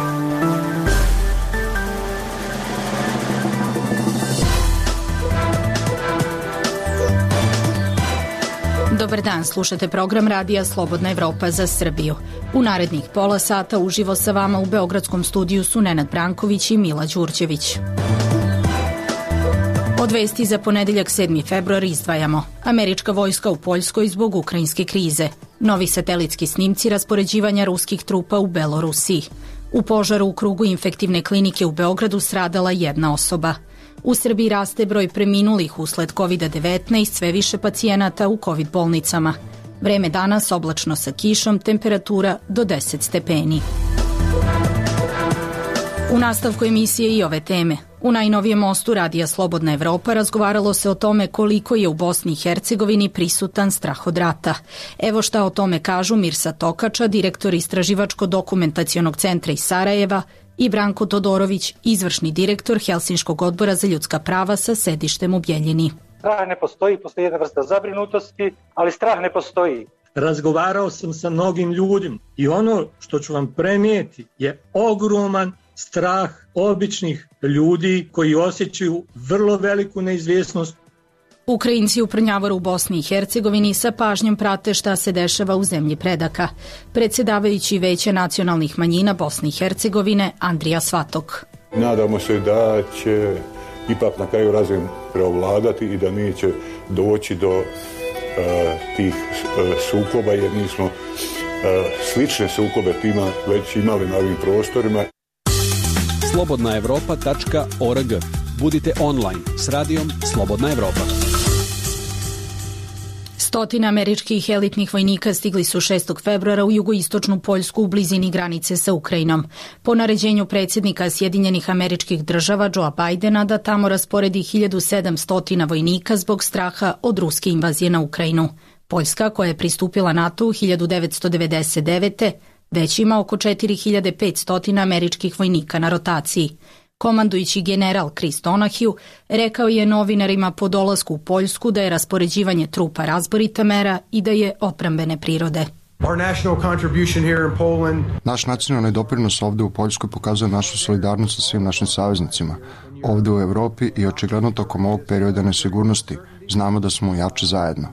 Dobar dan, slušate program Radija Slobodna Evropa za Srbiju. U narednih pola sata uživo sa vama u Beogradskom studiju su Nenad Branković i Mila Đurđević. Od vesti za ponedeljak 7. februar izdvajamo: američka vojska u Poljskoj zbog ukrajinske krize, novi satelitski snimci raspoređivanja ruskih trupa u Belorusiji, u požaru u krugu infektivne klinike u Beogradu stradala jedna osoba. U Srbiji raste broj preminulih usled COVID-19, sve više pacijenata u COVID bolnicama. Vreme danas oblačno sa kišom, temperatura do 10 stepeni. U nastavku emisije i ove teme. U najnovijem mostu Radija Slobodna Evropa razgovaralo se o tome koliko je u Bosni i Hercegovini prisutan strah od rata. Evo šta o tome kažu Mirsa Tokača, direktor Istraživačko-dokumentacionog centra iz Sarajeva, i Branko Todorović, izvršni direktor Helsinškog odbora za ljudska prava sa sedištem u Bjeljini. Strah ne postoji, postoji jedna vrsta zabrinutosti, ali strah ne postoji. Razgovarao sam sa mnogim ljudima i ono što ću vam prenijeti je ogroman strah običnih ljudi koji osjećaju vrlo veliku neizvjesnost. Ukrajinci u Prnjavoru u Bosni i Hercegovini sa pažnjom prate šta se dešava u zemlji predaka. Predsjedavajući Veća nacionalnih manjina Bosne i Hercegovine Andrija Svatok. Nadamo se da će ipak na kraju razum preovladati i da neće doći do tih sukoba, jer mi smo slične sukobe tima već imali na ovim prostorima. slobodnaevropa.org. Budite online s radijom Slobodna Evropa. Stotina američkih elitnih vojnika stigli su 6. februara u jugoistočnu Poljsku u blizini granice sa Ukrajinom. Po naređenju predsjednika Sjedinjenih Američkih Država Joea Bidena da tamo rasporedi 1700 vojnika zbog straha od ruske invazije na Ukrajinu. Poljska, koja je pristupila NATO u 1999. već ima oko 4500 američkih vojnika na rotaciji. Komandujući general Chris Donahue rekao je novinarima po dolasku u Poljsku da je raspoređivanje trupa razborita mera i da je odbrambene prirode. Naš nacionalni doprinos ovdje u Poljskoj pokazuje našu solidarnost sa svim našim saveznicima. Ovdje u Evropi i očigledno tokom ovog perioda nesigurnosti znamo da smo jači zajedno.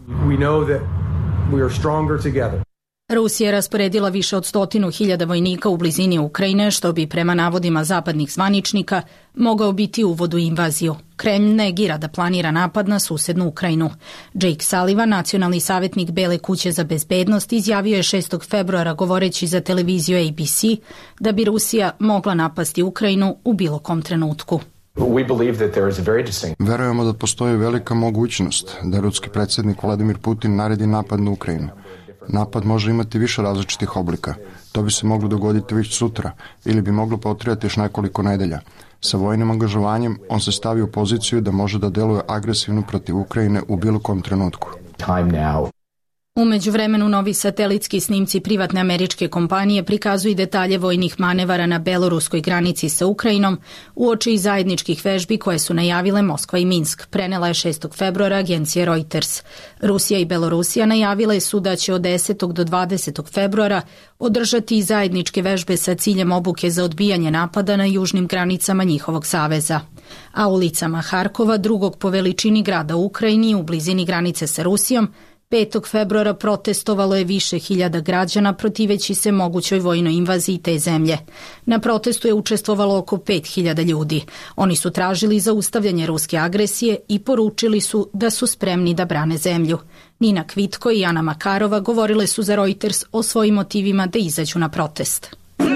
Rusija je rasporedila više od 100.000 vojnika u blizini Ukrajine, što bi prema navodima zapadnih zvaničnika mogao biti uvod u invaziju. Kremlj negira da planira napad na susednu Ukrajinu. Jake Sullivan, nacionalni savjetnik Bele kuće za bezbednost, izjavio je 6. februara govoreći za televiziju ABC da bi Rusija mogla napasti Ukrajinu u bilo kom trenutku. Verujemo da postoji velika mogućnost da ruski predsjednik Vladimir Putin naredi napad na Ukrajinu. Napad može imati više različitih oblika. To bi se moglo dogoditi već sutra ili bi moglo potrajati još nekoliko nedelja. Sa vojnim angažovanjem on se stavi u poziciju da može da deluje agresivno protiv Ukrajine u bilo kom trenutku. U međuvremenu novi satelitski snimci privatne američke kompanije prikazuju detalje vojnih manevara na beloruskoj granici sa Ukrajinom uoči i zajedničkih vežbi koje su najavile Moskva i Minsk, prenela je 6. februara agencija Reuters. Rusija i Belorusija najavile su da će od 10. do 20. februara održati zajedničke vežbe sa ciljem obuke za odbijanje napada na južnim granicama njihovog saveza. A ulicama Harkova, drugog po veličini grada u Ukrajini u blizini granice sa Rusijom, 5. februara protestovalo je više hiljada građana protiveći se mogućoj vojnoj invaziji te zemlje. Na protestu je učestvovalo oko 5.000 ljudi. Oni su tražili zaustavljanje ruske agresije i poručili su da su spremni da brane zemlju. Nina Kvitko i Ana Makarova govorile su za Reuters o svojim motivima da izađu na protest.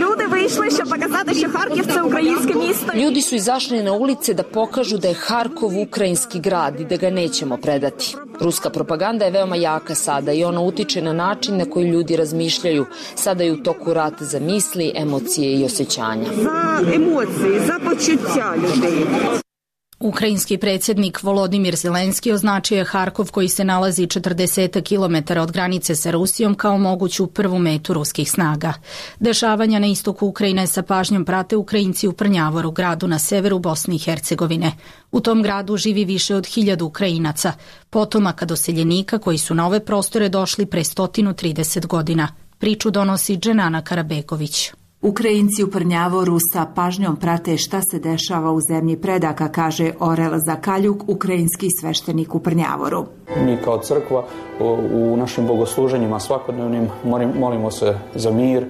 Ljudi su izašli na ulice da pokažu da je Harkov ukrajinski grad i da ga nećemo predati. Ruska propaganda je veoma jaka sada i ona utiče na način na koji ljudi razmišljaju. Sada je u toku rat za misli, emocije i osjećanja. Za počuття людей. Ukrajinski predsjednik Volodimir Zelenski označio je Harkov, koji se nalazi 40 km od granice sa Rusijom, kao moguću prvu metu ruskih snaga. Dešavanja na istoku Ukrajine sa pažnjom prate Ukrajinci u Prnjavoru, gradu na severu Bosne i Hercegovine. U tom gradu živi više od 1000 Ukrajinaca, potomaka doseljenika koji su na ove prostore došli pre 130 godina. Priču donosi Dženana Karabegović. Ukrajinci u Prnjavoru sa pažnjom prate šta se dešava u zemlji predaka, kaže Orel Zakaljuk, ukrajinski sveštenik u Prnjavoru. Mi kao crkva u našim bogosluženjima svakodnevnim molimo se za mir,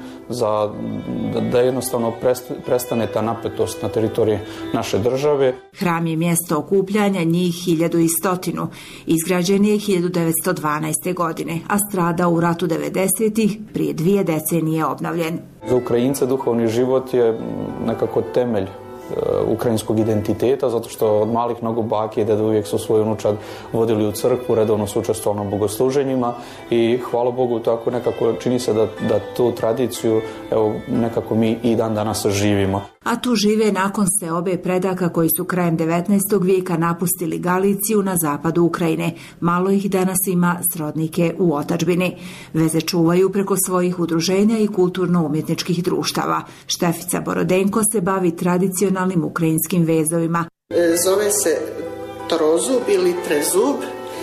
da jednostavno prestane ta napetost na teritoriji naše države. Hram je mjesto okupljanja njih 1100. Izgrađen je 1912. godine, a stradao u ratu 90-ih, prije 2 decenije obnovljen. Za Ukrajince duhovni život je nekako temelj ukrajinskog identiteta, zato što od malih nogu bake i deda uvijek su svoju unučad vodili u crkvu, redovno su učestvovali na bogosluženjima i hvala Bogu tako nekako čini se da tu tradiciju nekako mi i dan danas živimo. A tu žive nakon seobe predaka koji su krajem 19. vijeka napustili Galiciju na zapadu Ukrajine. Malo ih danas ima srodnike u otadžbini. Veze čuvaju preko svojih udruženja i kulturno-umjetničkih društava. Štefica Borodenko se bavi tradicionalnim ukrajinskim vezovima. Zove se trozub ili trezub,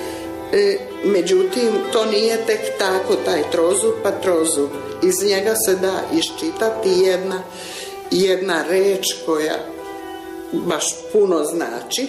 međutim to nije tek tako taj trozub pa trozub. Iz njega se da iščitati jedna reč koja baš puno znači.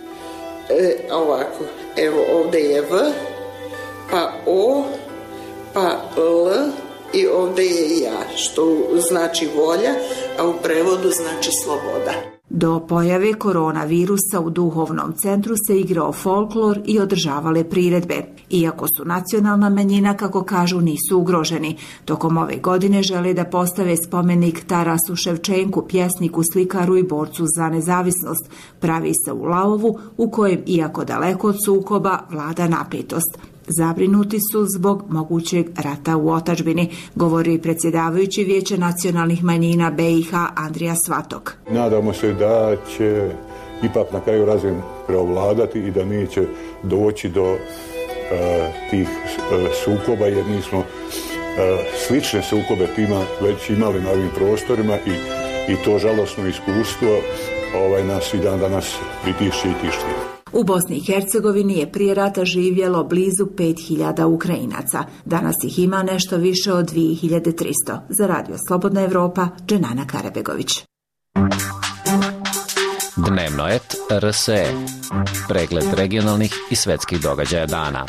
Ovako, evo ovdje je V, pa O, pa L i ovdje je ja, što znači volja, a u prevodu znači sloboda. Do pojave koronavirusa u duhovnom centru se igrao folklor i održavale priredbe. Iako su nacionalna manjina, kako kažu, nisu ugroženi. Tokom ove godine žele da postave spomenik Tarasu Ševčenku, pjesniku, slikaru i borcu za nezavisnost. Pravi se u Laovu, u kojem, iako daleko od sukoba, vlada napetost. Zabrinuti su zbog mogućeg rata u otadžbini, govori predsjedavajući Vijeća nacionalnih manjina BiH Andrija Svatok. Nadamo se da će ipak na kraju razin preovladati i da neće doći do tih sukoba, jer mi smo slične sukobe tima već imali na ovim prostorima i to žalosno iskustvo nas i dan danas pritišće i tišti. U Bosni i Hercegovini je prije rata živjelo blizu 5000 Ukrajinaca. Danas ih ima nešto više od 2300. Za Radio Slobodna Evropa, Dženana Karabegović. Dnevno et RSE. Pregled regionalnih i svetskih događaja dana.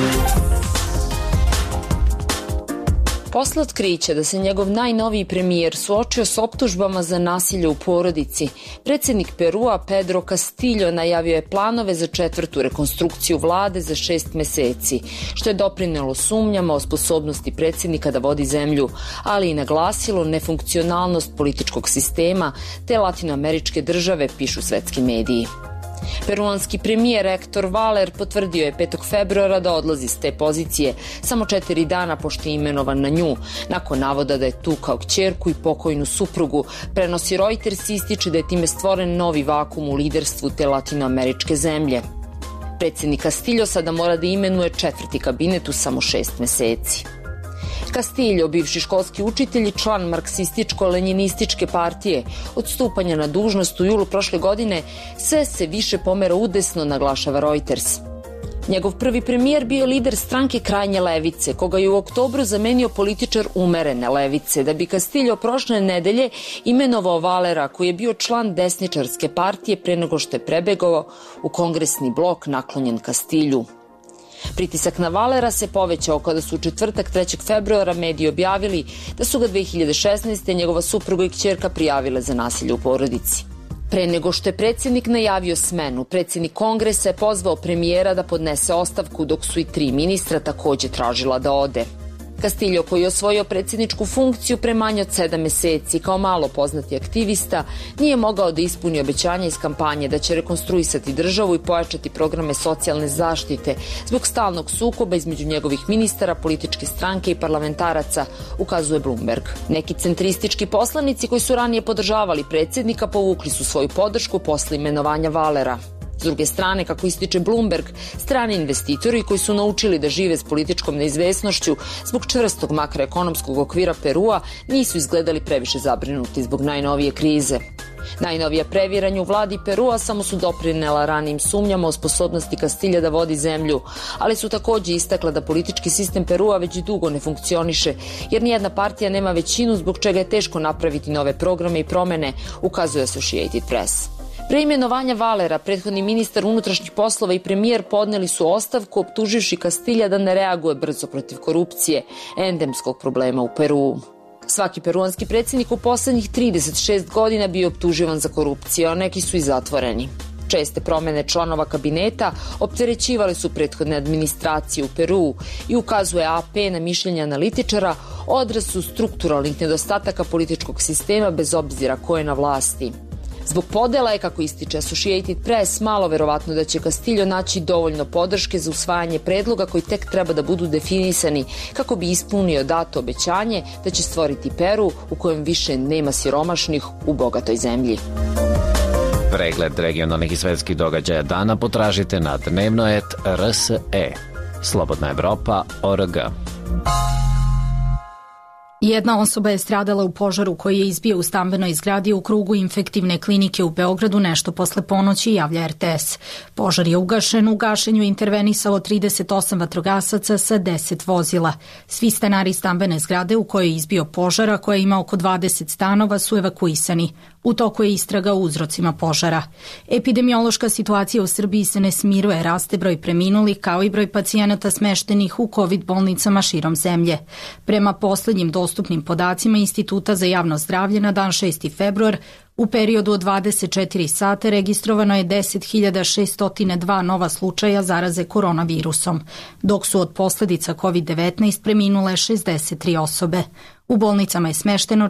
Posle otkrića da se njegov najnoviji premijer suočio s optužbama za nasilje u porodici, predsjednik Perua Pedro Castillo najavio je planove za 4. rekonstrukciju vlade za 6 meseci, što je doprinelo sumnjama o sposobnosti predsjednika da vodi zemlju, ali i naglasilo nefunkcionalnost političkog sistema te latinoameričke države, pišu svetski mediji. Peruanski premijer Héctor Valer potvrdio je 5. februara da odlazi s te pozicije, samo 4 dana pošto je imenovan na nju, nakon navoda da je tukao kćerku i pokojnu suprugu. Prenosi Reuters i ističe da je time stvoren novi vakum u liderstvu te latinoameričke zemlje. Predsjednik Castillo sada mora da imenuje 4. kabinet u samo 6 meseci. Castillo, bivši školski učitelj i član marksističko-lenjinističke partije, od stupanja na dužnost u julu prošle godine sve se više pomera udesno, naglašava Reuters. Njegov prvi premijer bio lider stranke krajnje levice, koga je u oktobru zamenio političar umerene levice, da bi Castillo prošle nedelje imenovao Valera, koji je bio član desničarske partije pre nego što je prebegao u kongresni blok naklonjen Castillu. Pritisak na Valera se povećao kada su u četvrtak 3. februara mediji objavili da su ga 2016. njegova supruga i kćerka prijavile za nasilje u porodici. Pre nego što je predsjednik najavio smenu, predsjednik kongresa je pozvao premijera da podnese ostavku, dok su i 3 ministra također tražila da ode. Castillo, koji je osvojio predsjedničku funkciju pre manje od 7 meseci, kao malo poznati aktivista, nije mogao da ispuni obećanja iz kampanje da će rekonstruisati državu i pojačati programe socijalne zaštite zbog stalnog sukoba između njegovih ministara, političke stranke i parlamentaraca, ukazuje Bloomberg. Neki centristički poslanici koji su ranije podržavali predsjednika povukli su svoju podršku posle imenovanja Valera. S druge strane, kako ističe Bloomberg, strani investitori koji su naučili da žive s političkom neizvesnošću zbog čvrstog makroekonomskog okvira Perua nisu izgledali previše zabrinuti zbog najnovije krize. Najnovija previranja u vladi Perua samo su doprinela ranijim sumnjama o sposobnosti Kastilja da vodi zemlju, ali su takođe istakla da politički sistem Perua već dugo ne funkcioniše, jer nijedna partija nema većinu zbog čega je teško napraviti nove programe i promene, ukazuje Associated Press. Pre imenovanja Valera, prethodni ministar unutrašnjih poslova i premijer podneli su ostavku optuživši Kastilja da ne reaguje brzo protiv korupcije, endemskog problema u Peruu. Svaki peruanski predsjednik u poslednjih 36 godina bio optuživan za korupciju, a neki su i zatvoreni. Česte promene članova kabineta opterećivali su prethodne administracije u Peruu i ukazuje AP na mišljenje analitičara, odraz su strukturalnih nedostataka političkog sistema bez obzira ko je na vlasti. Zbog podela je, kako ističe Associated Press, malo verovatno da će Castillo naći dovoljno podrške za usvajanje predloga koji tek treba da budu definisani kako bi ispunio dato obećanje da će stvoriti Peru u kojem više nema siromašnih u bogatoj zemlji. Pregled regionalnih i svetskih događaja dana potražite na dnevnoet.rse. Slobodna Evropa.org. Jedna osoba je stradala u požaru koji je izbio u stambenoj zgradi u krugu infektivne klinike u Beogradu nešto posle ponoći, javlja RTS. Požar je ugašen, u gašenju je intervenisalo 38 vatrogasaca sa 10 vozila. Svi stanari stambene zgrade u kojoj je izbio požara, koja ima oko 20 stanova, su evakuisani. U toku je istraga o uzrocima požara. Epidemiološka situacija u Srbiji se ne smiruje, raste broj preminulih kao i broj pacijenata smeštenih u COVID bolnicama širom zemlje. Prema poslednjim dostupnim podacima Instituta za javno zdravlje na dan 6. februar, u periodu od 24 sata registrovano je 10.602 nova slučaja zaraze koronavirusom, dok su od posledica COVID-19 preminule 63 osobe. U bolnicama je smešteno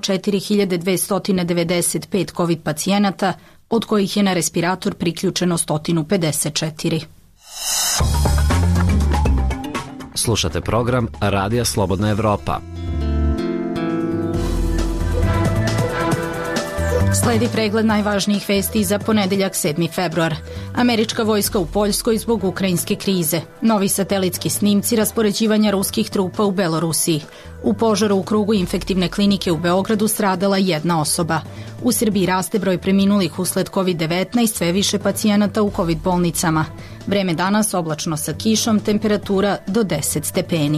4.295 COVID pacijenata, od kojih je na respirator priključeno 154. Slušate program Radija Slobodna Evropa. Sledi pregled najvažnijih vesti za ponedeljak 7. februar. Američka vojska u Poljskoj zbog ukrajinske krize. Novi satelitski snimci raspoređivanja ruskih trupa u Belorusiji. U požaru u krugu infektivne klinike u Beogradu stradala jedna osoba. U Srbiji raste broj preminulih usled COVID-19, sve više pacijenata u COVID bolnicama. Vreme danas oblačno sa kišom, temperatura do 10 stepeni.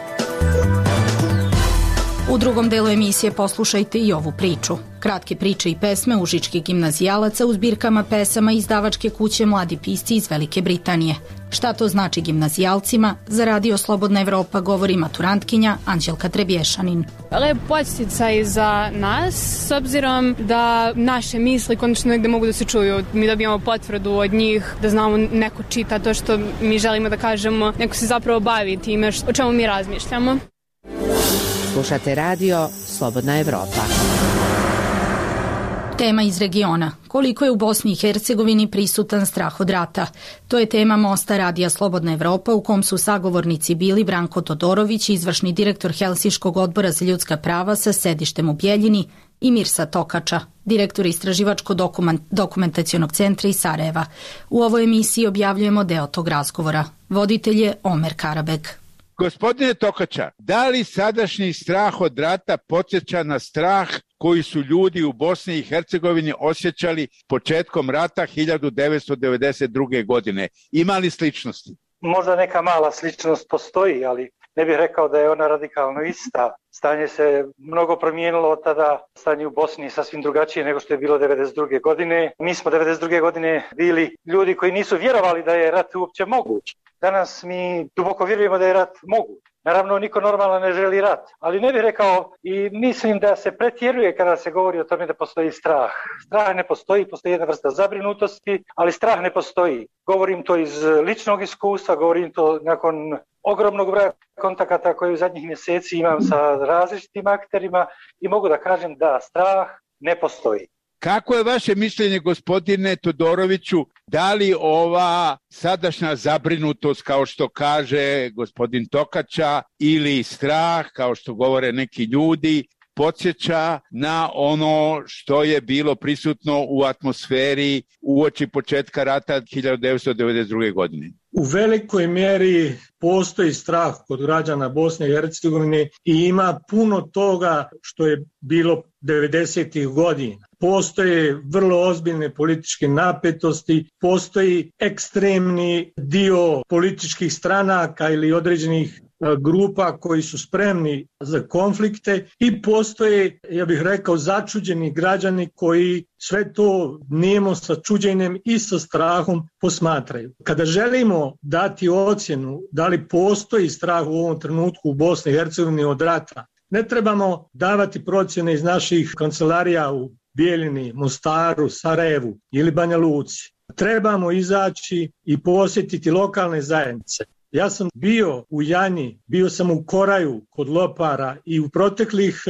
U drugom delu emisije poslušajte i ovu priču. Kratke priče i pesme užičkih gimnazijalaca u zbirkama pesama izdavačke kuće Mladi pisci iz Velike Britanije. Šta to znači gimnazijalcima? Za Radio Slobodna Evropa govori maturantkinja Anđelka Trebješanin. Lep podsticaj za nas, s obzirom da naše misli konačno negde mogu da se čuju. Mi dobijamo potvrdu od njih, da znamo neko čita to što mi želimo da kažemo, neko se zapravo bavi time o čemu mi razmišljamo. Slušate radio Slobodna Evropa. Tema iz regiona. Koliko je u Bosni i Hercegovini prisutan strah od rata? To je tema mosta Radija Slobodna Evropa u kom su sagovornici bili Branko Todorović, izvršni direktor Helsinškog odbora za ljudska prava sa sedištem u Bjeljini, i Mirsa Tokača, direktor Istraživačko-dokumentacionog centra iz Sarajeva. U ovoj emisiji objavljujemo deo tog razgovora. Voditelj je Omer Karabek. Gospodine Tokača, da li sadašnji strah od rata podsjeća na strah koji su ljudi u Bosni i Hercegovini osjećali početkom rata 1992. godine? Ima li sličnosti? Možda neka mala sličnost postoji, ali ne bih rekao da je ona radikalno ista. Stanje se mnogo promijenilo od tada, stanje u Bosni je sasvim drugačije nego što je bilo 1992. godine. Mi smo 1992. godine bili ljudi koji nisu vjerovali da je rat uopće moguć. Danas mi duboko vjerujemo da je rat moguć. Naravno, niko normalno ne želi rat, ali ne bih rekao i mislim da se pretjeruje kada se govori o tome da postoji strah. Strah ne postoji, postoji jedna vrsta zabrinutosti, ali strah ne postoji. Govorim to iz ličnog iskustva, govorim to nakon ogromnog broja kontakata koje u zadnjih mjeseci imam sa različitim akterima i mogu da kažem da strah ne postoji. Kako je vaše mišljenje, gospodine Todoroviću, da li ova sadašnja zabrinutost, kao što kaže gospodin Tokača, ili strah, kao što govore neki ljudi, podsjeća na ono što je bilo prisutno u atmosferi uoči početka rata 1992. godine? U velikoj mjeri postoji strah kod građana Bosne i Hercegovine i ima puno toga što je bilo 90. godina. Postoje vrlo ozbiljne političke napetosti, postoji ekstremni dio političkih stranaka ili određenih grupa koji su spremni za konflikte i postoje, ja bih rekao, začuđeni građani koji sve to nemo sa čuđenjem i sa strahom posmatraju. Kada želimo dati ocjenu da li postoji strah u ovom trenutku u Bosni i Hercegovini od rata, ne trebamo davati procjene iz naših kancelarija u Bijeljini, Mostaru, Sarajevu ili Banja Luci. Trebamo izaći i posjetiti lokalne zajednice. Ja sam bio u Janji, bio sam u Koraju kod Lopara i u proteklih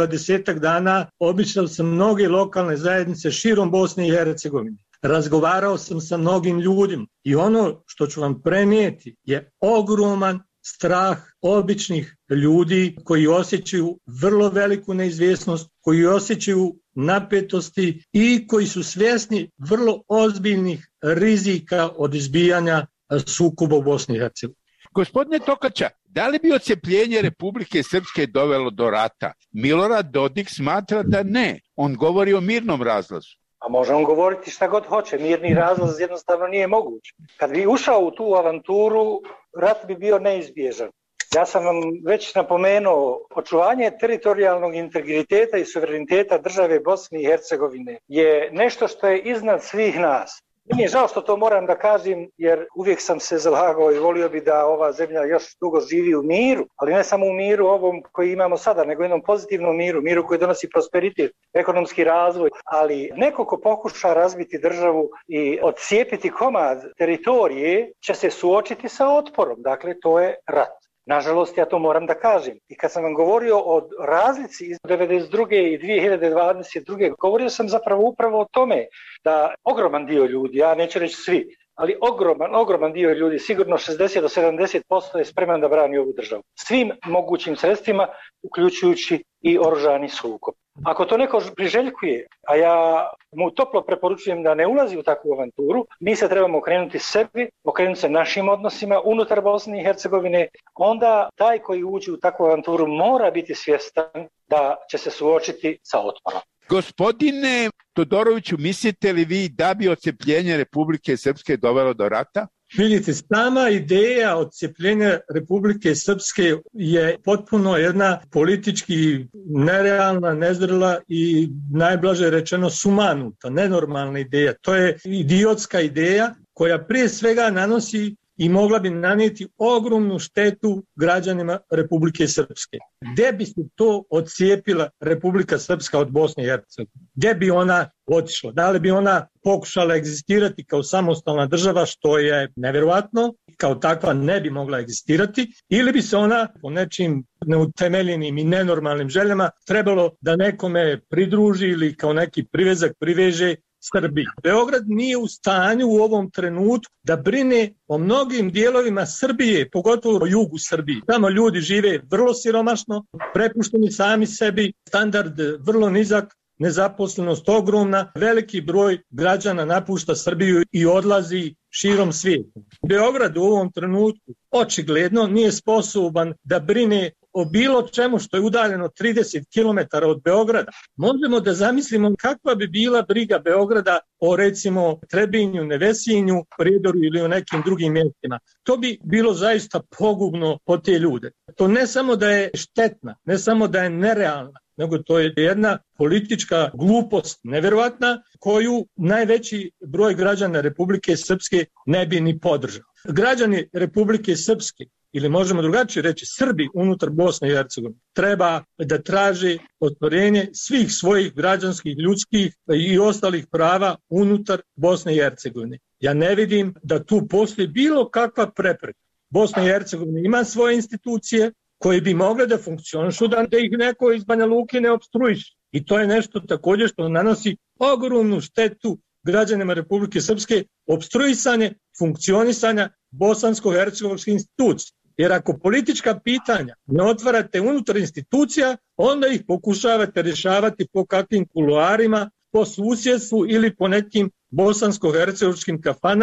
20 dana obišao sam mnoge lokalne zajednice širom Bosne i Hercegovine. Razgovarao sam sa mnogim ljudima i ono što ću vam prenijeti je ogroman strah običnih ljudi koji osjećaju vrlo veliku neizvjesnost, koji osjećaju napetosti i koji su svjesni vrlo ozbiljnih rizika od izbijanja sukoba u Bosni i Hercegovini. Gospodine Tokača, da li bi odcepljenje Republike Srpske dovelo do rata? Milorad Dodik smatra da ne. On govori o mirnom razlazu. A može on govoriti šta god hoće. Mirni razlaz jednostavno nije moguć. Kad bi ušao u tu avanturu, rat bi bio neizbježan. Ja sam vam već napomenuo, očuvanje teritorijalnog integriteta i suvereniteta države Bosne i Hercegovine je nešto što je iznad svih nas. Meni je žao što to moram da kažem, jer uvijek sam se zalagao i volio bi da ova zemlja još dugo živi u miru, ali ne samo u miru ovom koji imamo sada, nego jednom pozitivnom miru, miru koji donosi prosperitet, ekonomski razvoj, ali neko ko pokuša razbiti državu i odcijepiti komad teritorije će se suočiti sa otporom, dakle to je rat. Nažalost, ja to moram da kažem. I kad sam vam govorio o razlici iz 1992. i 2022. govorio sam zapravo upravo o tome da ogroman dio ljudi, ja neću reći svi, ali ogroman dio ljudi, sigurno 60 do 70% je spreman da brani ovu državu. Svim mogućim sredstvima, uključujući i oružani sukob. Ako to neko priželjkuje, a ja mu toplo preporučujem da ne ulazi u takvu avanturu, mi se trebamo okrenuti sebi, okrenuti se našim odnosima unutar Bosne i Hercegovine, onda taj koji uđe u takvu avanturu mora biti svjestan da će se suočiti sa otporom. Gospodine Todoroviću, mislite li vi da bi odcepljenje Republike Srpske dovelo do rata? Vidite, sama ideja odcepljenja Republike Srpske je potpuno jedna politički nerealna, nezrela i najblaže rečeno sumanuta, nenormalna ideja. To je idiotska ideja koja prije svega nanosi i mogla bi nanijeti ogromnu štetu građanima Republike Srpske. Gde bi se to odcijepila Republika Srpska od Bosne i Hercegovine? Gde bi ona otišla? Da li bi ona pokušala egzistirati kao samostalna država, što je nevjerovatno, kao takva ne bi mogla egzistirati, ili bi se ona po nečim neutemeljenim i nenormalnim željama trebalo da nekome pridruži ili kao neki privezak priveže Srbiji. Beograd nije u stanju u ovom trenutku da brine o mnogim dijelovima Srbije, pogotovo o jugu Srbije. Tamo ljudi žive vrlo siromašno, prepušteni sami sebi, standard vrlo nizak, nezaposlenost ogromna, veliki broj građana napušta Srbiju i odlazi širom svijeta. Beograd u ovom trenutku očigledno nije sposoban da brine o bilo čemu što je udaljeno 30 km od Beograda. Možemo da zamislimo kakva bi bila briga Beograda o recimo Trebinju, Nevesinju, Prijedoru ili o nekim drugim mjestima. To bi bilo zaista pogubno po te ljude. To ne samo da je štetna, ne samo da je nerealna, nego to je jedna politička glupost nevjerovatna koju najveći broj građana Republike Srpske ne bi ni podržao. Građani Republike Srpske, ili možemo drugačije reći Srbi unutar Bosne i Hercegovine, treba da traže ostvarenje svih svojih građanskih, ljudskih i ostalih prava unutar Bosne i Hercegovine. Ja ne vidim da tu postoji bilo kakva prepreka. Bosna i Hercegovina ima svoje institucije koje bi mogle da funkcionišu, da ih neko iz Banja Luke ne opstruiše. I to je nešto također što nanosi ogromnu štetu građanima Republike Srpske, opstruisanje funkcionisanja bosansko-hercegovačke institucije. Jer ako politička pitanja ne otvarate unutar institucija, onda ih pokušavate rješavati po kakvim kuloarima, po susjedstvu ili po nekim bosansko-hercegovačkim kafanama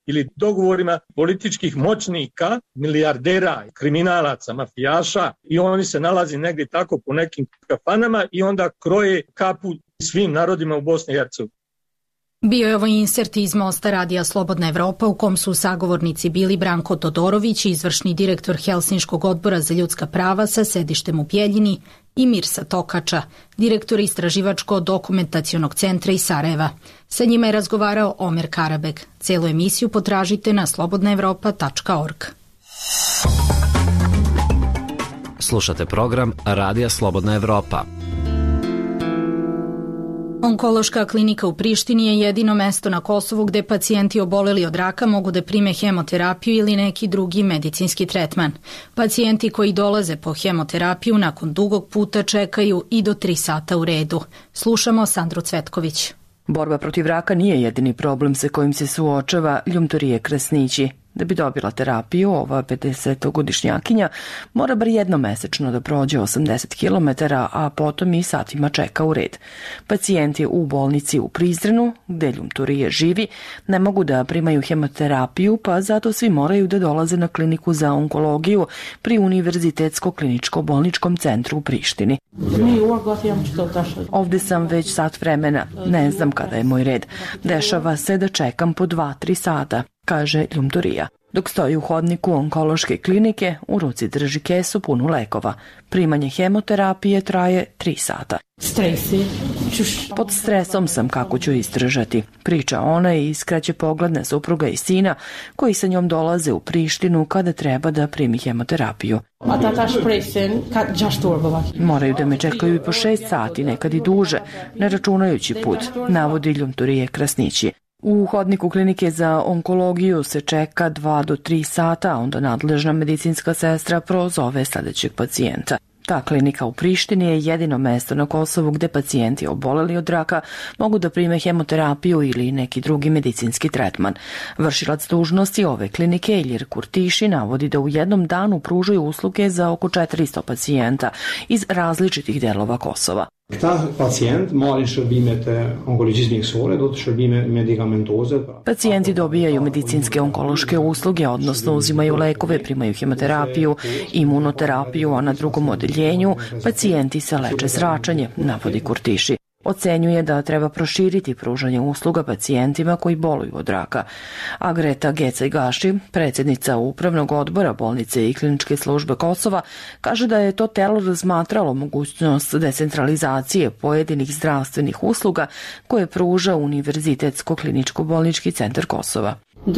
ili dogovorima političkih moćnika, milijardera, kriminalaca, mafijaša i oni se nalazi negdje tako po nekim kafanama i onda kroje kapu svim narodima u Bosni i Hercegovini. Bio je ovo insert iz Mosta radija Slobodna Evropa u kom su sagovornici bili Branko Todorović, izvršni direktor Helsinškog odbora za ljudska prava sa sedištem u Bjeljini, i Mirsa Tokača, direktor Istraživačko-dokumentacionog centra iz Sarajeva. Sa njima je razgovarao Omer Karabek. Celu emisiju potražite na slobodnaevropa.org. Slušate program Radija Slobodna Evropa. Onkološka klinika u Prištini je jedino mesto na Kosovu gde pacijenti oboleli od raka mogu da prime hemoterapiju ili neki drugi medicinski tretman. Pacijenti koji dolaze po hemoterapiju nakon dugog puta čekaju i do 3 sata u redu. Slušamo Sandru Cvetković. Borba protiv raka nije jedini problem sa kojim se suočava Ljumturije Krasnići. Da bi dobila terapiju, ova 50-godišnjakinja mora bar jednomesečno da prođe 80 km, a potom i satima čeka u red. Pacijenti u bolnici u Prizrenu, gde Ljumturije živi, ne mogu da primaju hemoterapiju, pa zato svi moraju da dolaze na kliniku za onkologiju pri Univerzitetsko-kliničko-bolničkom centru u Prištini. Ovde sam već sat vremena, ne znam kada je moj red. Dešava se da čekam po 2-3 sata, kaže Ljumturija. Dok stoji u hodniku onkološke klinike, u ruci drži kesu punu lekova. Primanje hemoterapije traje 3 sata. Pod stresom sam kako ću izdržati, priča ona i iskraće pogled na supruga i sina koji sa njom dolaze u Prištinu kada treba da primi hemoterapiju. Moraju da me čekaju i po 6 sati, nekad i duže, ne računajući put, navodi Ljumturije Krasnići. U hodniku klinike za onkologiju se čeka 2 do 3 sata, a onda nadležna medicinska sestra prozove sledećeg pacijenta. Ta klinika u Prištini je jedino mesto na Kosovu gde pacijenti oboleli od raka mogu da prime hemoterapiju ili neki drugi medicinski tretman. Vršilac dužnosti ove klinike Ilir Kurtiši navodi da u jednom danu pružaju usluge za oko 400 pacijenta iz različitih delova Kosova. Pacijenti dobijaju medicinske onkološke usluge, odnosno uzimaju lekove, primaju hemoterapiju, imunoterapiju, a na drugom odeljenju pacijenti se leče zračenje, navodi Kurtiši. Ocenjuje da treba proširiti pružanje usluga pacijentima koji boluju od raka. A Greta Gecaj-Gaši, predsjednica Upravnog odbora bolnice i kliničke službe Kosova, kaže da je to telo razmatralo mogućnost decentralizacije pojedinih zdravstvenih usluga koje pruža Univerzitetsko-kliničko-bolnički centar Kosova.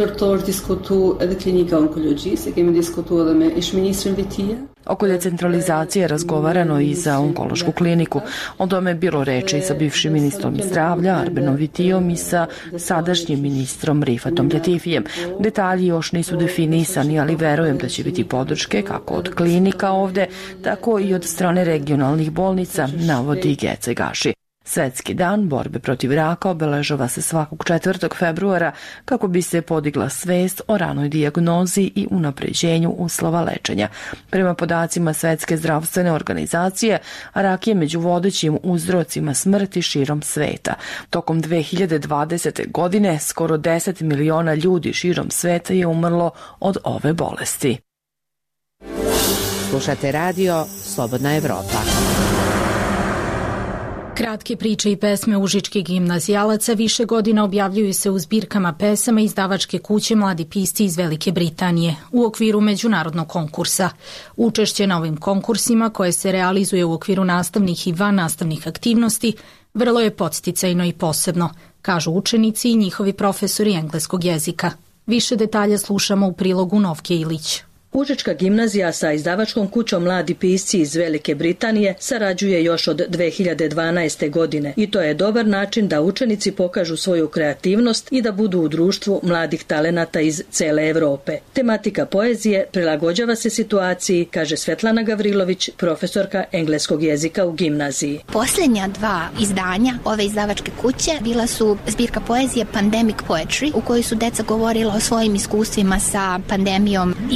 Oko decentralizacije razgovarano i za onkološku kliniku. O tome je bilo reči i sa bivšim ministrom zdravlja Arbenom Vitijom i sa sadašnjim ministrom Rifatom Ljetifijem. Detalji još nisu definisani, ali verujem da će biti podrške kako od klinika ovde, tako i od strane regionalnih bolnica, navodi Gecaj-Gaši. Svetski dan borbe protiv raka obeležava se svakog 4. februara kako bi se podigla svest o ranoj dijagnozi i unapređenju uslova lečenja. Prema podacima Svetske zdravstvene organizacije, rak je među vodećim uzrocima smrti širom sveta. Tokom 2020. godine skoro 10 miliona ljudi širom sveta je umrlo od ove bolesti. Slušate radio Slobodna Evropa. Kratke priče i pesme užičkih gimnazijalaca više godina objavljuju se u zbirkama pesama izdavačke kuće Mladi pisci iz Velike Britanije u okviru međunarodnog konkursa. Učešće na ovim konkursima, koje se realizuje u okviru nastavnih i vannastavnih aktivnosti, vrlo je podsticajno i posebno, kažu učenici i njihovi profesori engleskog jezika. Više detalja slušamo u prilogu Novke Ilić. Užička gimnazija sa izdavačkom kućom Mladi pisci iz Velike Britanije sarađuje još od 2012. godine i to je dobar način da učenici pokažu svoju kreativnost i da budu u društvu mladih talenata iz cele Evrope. Tematika poezije prilagođava se situaciji, kaže Svetlana Gavrilović, profesorka engleskog jezika u gimnaziji. Posljednja 2 izdanja ove izdavačke kuće bila su zbirka poezije Pandemic Poetry, u kojoj su deca govorila o svojim iskustvima sa pandemijom, idejama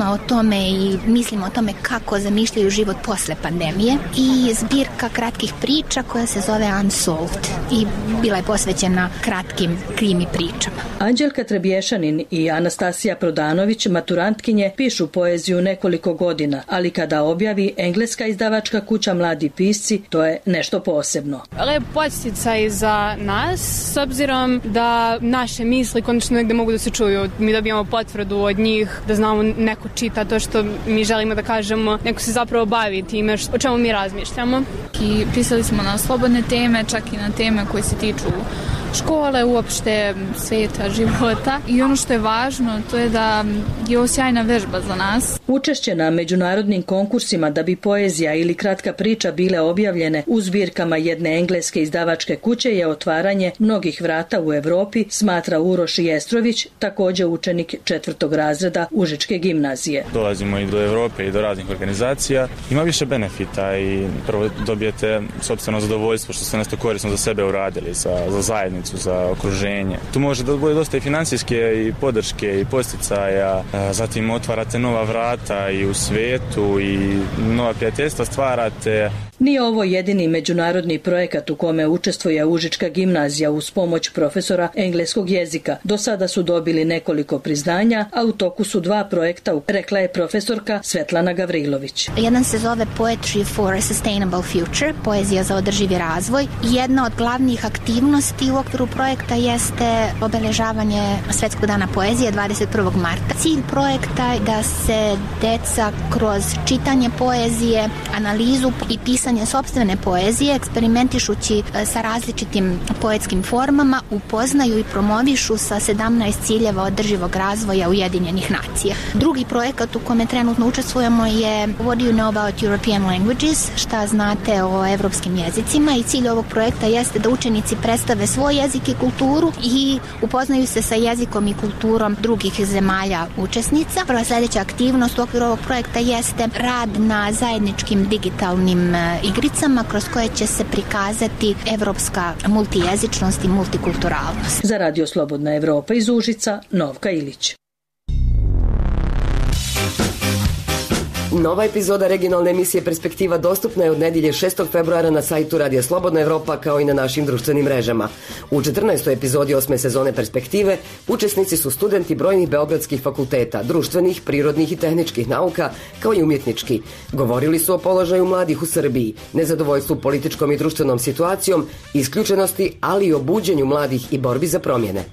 njima o tome i mislim o tome kako zamišljaju život posle pandemije i zbirka kratkih priča koja se zove Unsolved i bila je posvećena kratkim krimi pričama. Anđelka Trebješanin i Anastasija Prodanović, maturantkinje, pišu poeziju nekoliko godina, ali kada objavi engleska izdavačka kuća Mladi pisci, to je nešto posebno. Lep podsticaj za nas, s obzirom da naše misli konačno negde mogu da se čuju. Mi dobijamo potvrdu od njih, da znamo neko čita to što mi želimo da kažemo, neko se zapravo bavi time o čemu mi razmišljamo. I pisali smo na slobodne teme, čak i na teme koje se tiču škole, uopšte sveta, života. I ono što je važno, to je da je ovo sjajna vežba za nas. Učešće na međunarodnim konkursima da bi poezija ili kratka priča bile objavljene u zbirkama jedne engleske izdavačke kuće je otvaranje mnogih vrata u Evropi, smatra Uroš Jestrović, također učenik 4. razreda Užičke gimnazije. Dolazimo i do Evrope i do raznih organizacija. Ima više benefita i prvo dobijete sopstveno zadovoljstvo što ste nešto korisno za sebe uradili, za zajednicu, za okruženje. Tu može da bude dosta i financijske i podrške i posticaja, zatim otvarate nova vrata i u svetu i nova prijateljstva stvarate. Nije ovo jedini međunarodni projekat u kome učestvuje Užička gimnazija uz pomoć profesora engleskog jezika. Do sada su dobili nekoliko priznanja, a u toku su 2 projekta, rekla je profesorka Svetlana Gavrilović. Jedan se zove Poetry for a Sustainable Future, poezija za održivi razvoj. Jedna od glavnih aktivnosti u okviru projekta jeste obeležavanje Svetskog dana poezije 21. marta. Cilj projekta je da se deca kroz čitanje poezije, analizu i pisanje sopstvene poezije, eksperimentišući sa različitim poetskim formama, upoznaju i promovišu sa 17 ciljeva održivog razvoja Ujedinjenih nacija. Drugi projekat u kome trenutno učestvujemo je What do you know about European languages? Šta znate o evropskim jezicima, i cilj ovog projekta jeste da učenici predstave svoj jezik i kulturu i upoznaju se sa jezikom i kulturom drugih zemalja učesnica. Prva sljedeća aktivnost u okviru ovog projekta jeste rad na zajedničkim digitalnim igricama kroz koje će se prikazati evropska multijezičnost i multikulturalnost. Za Radio Slobodna Evropa iz Užica, Novka Ilić. Nova epizoda regionalne emisije Perspektiva dostupna je od nedjelje 6. februara na sajtu Radio Slobodna Evropa kao i na našim društvenim mrežama. U 14. epizodi 8. sezone Perspektive učesnici su studenti brojnih beogradskih fakulteta, društvenih, prirodnih i tehničkih nauka, kao i umjetnički. Govorili su o položaju mladih u Srbiji, nezadovoljstvu političkom i društvenom situacijom, isključenosti, ali i o buđenju mladih i borbi za promjene.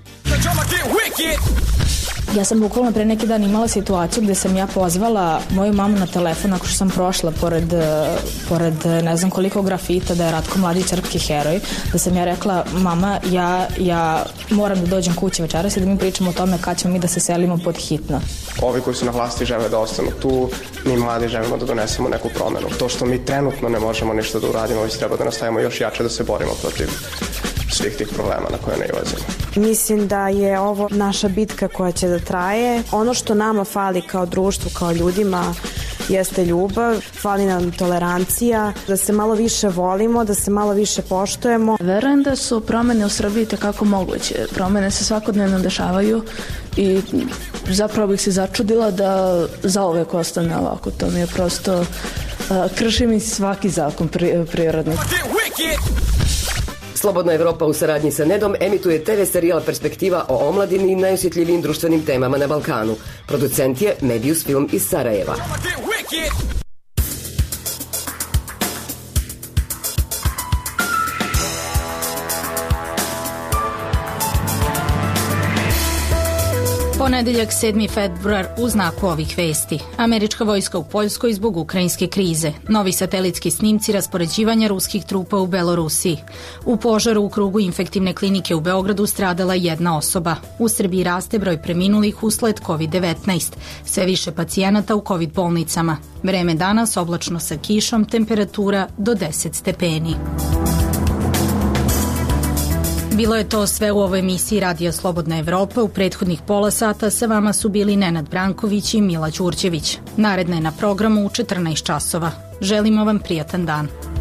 Ja sam bukvalno pre neki dan imala situaciju gde sam ja pozvala moju mamu na telefon ako što sam prošla pored ne znam koliko grafita da je Ratko Mladić srpski heroj, da sam ja rekla mama, ja moram da dođem kući večeras i da mi pričamo o tome kad ćemo mi da se selimo pod hitno. Ovi koji su na vlasti žele da ostanu tu, mi mladi želimo da donesemo neku promenu. To što mi trenutno ne možemo ništa da uradimo, već treba da nastavimo još jače da se borimo protiv svih tih problema na koje nailazimo. Mislim da je ovo naša bitka koja će da traje. Ono što nama fali kao društvu, kao ljudima, jeste ljubav, fali nam tolerancija, da se malo više volimo, da se malo više poštujemo. Verujem da su promene u Srbiji tekako moguće. Promene se svakodnevno dešavaju i zapravo bih se začudila da zauvek ostane ovako. To mi je prosto krši mi svaki zakon prirodni. Slobodna Evropa u saradnji sa Nedom emituje TV serijal Perspektiva o omladini i najosjetljivijim društvenim temama na Balkanu. Producent je Medius Film iz Sarajeva. Ponedeljak 7. februar u znaku ovih vesti. Američka vojska u Poljskoj zbog ukrajinske krize. Novi satelitski snimci raspoređivanja ruskih trupa u Belorusiji. U požaru u krugu infektivne klinike u Beogradu stradala 1 osoba. U Srbiji raste broj preminulih usled COVID-19. Sve više pacijenata u COVID bolnicama. Vreme danas oblačno sa kišom, temperatura do 10 stepeni. Bilo je to sve u ovoj emisiji Radija Slobodna Evropa. U prethodnih pola sata sa vama su bili Nenad Branković i Mila Đurđević. Naredna je na programu u 14 časova. Želimo vam prijatan dan.